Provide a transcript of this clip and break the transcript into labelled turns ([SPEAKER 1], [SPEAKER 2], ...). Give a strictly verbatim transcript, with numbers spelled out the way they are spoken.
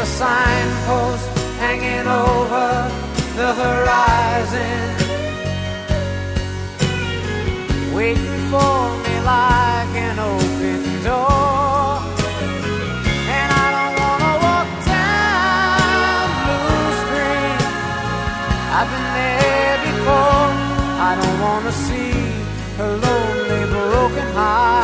[SPEAKER 1] a signpost hanging over the horizon, waiting for me like an open door. And I don't wanna walk down Blue Street, I've been there before. I don't wanna see her lonely broken heart.